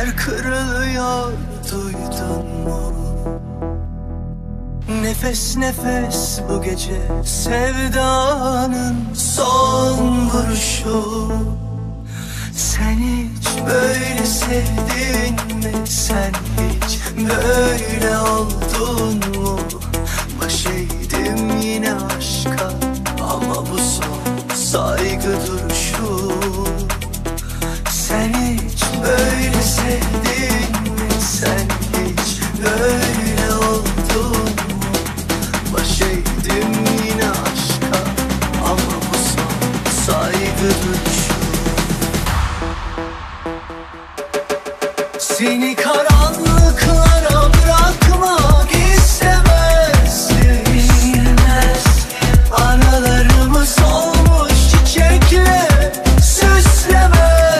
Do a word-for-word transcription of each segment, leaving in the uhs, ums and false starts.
Kalpler kırılıyor, duydun mu? Nefes nefes bu gece sevdanın son vuruşu. Sen hiç böyle sevdin mi? Sen hiç böyle oldun mu? Baş eğdim yine aşka, ama bu son saygı duruşu. Sen hiç böyle sevdin mi? Sen hiç böyle oldun mu? Baş eğdim yine aşka, ama bu son saygı duruşu. Seni karanlıklara bırakmak istemezdim. Anılarımı solmuş çiçekle süslemezdim.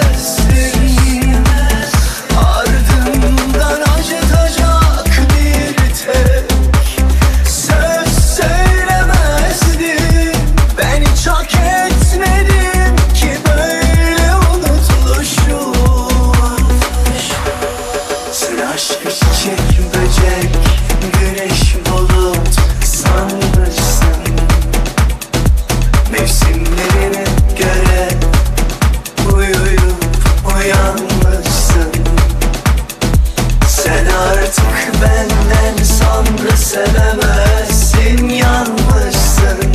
Ardından acıtacak bir tek söz söylemezdim. Ben hiç hak etmedim ki böyle unutuluşu. Sen aşkı çiçek böcek, güneş bulut sanmışsın. Mevsimlerine göre uyuyup uyanmışsın. Sen artık benden sonra sevemezsin, yanmışsın.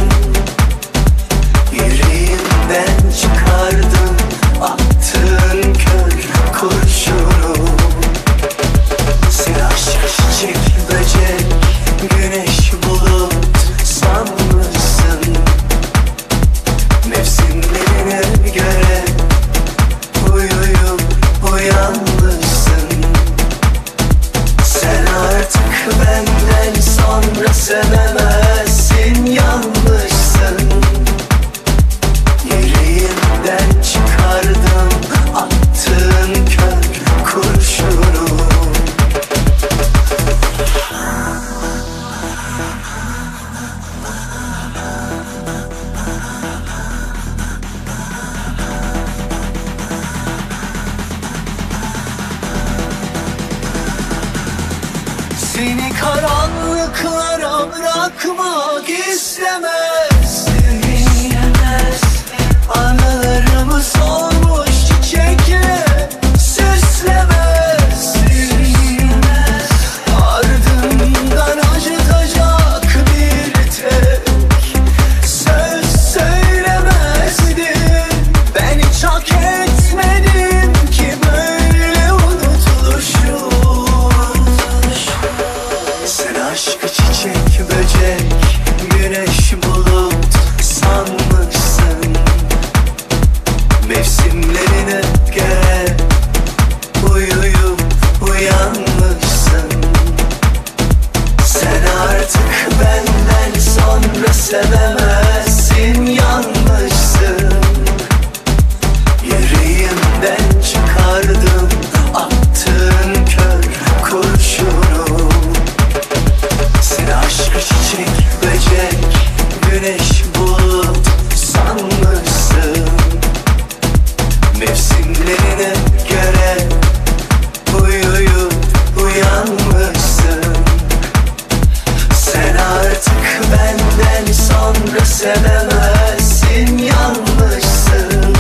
Yüreğimden çıkardın attığın kör kurşunu. Sen aşk çiçek böcek, güneş bulut sanmışsın. Mevsimlerine göre uyuyup uyanmışsın. Sen artık benden sonra sevemezsin, yanmışsın. Yüreğimden çıkardım attığın kör kurşunu. Seni karanlıklara bırakmak istemezdim. Anılarımı solmuş çiçekle süslemezdim. Ardından acıtacak bir tek söz söylemezdim. Ben hiç hak etmedim ki böyle unutuluşu. Sen aşkı çiçek böcek, güneş bulut sanmışsın. Mevsimlerine göre uyuyup uyanmışsın. Sen artık benden sonra sevemezsin, yanmışsın. Yüreğimden çıkardım attığın kör kurşunu. Sen aşk çiçek böcek, güneş bulut sanmışsın. Mevsimlerine göre uyuyup uyanmışsın. Sen artık benden sonra sevemezsin, yanmışsın.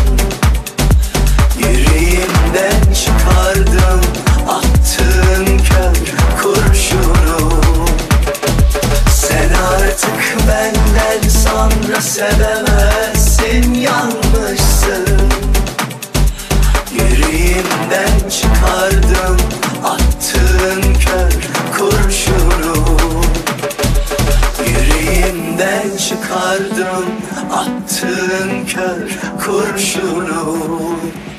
Yüreğimden çıkardım attığın kör kurşunu. Sen artık benden sonra sevemezsin, yanmışsın. Yüreğimden çıkardım attığın kör kurşunu. Yüreğimden çıkardım attığın kör kurşunu.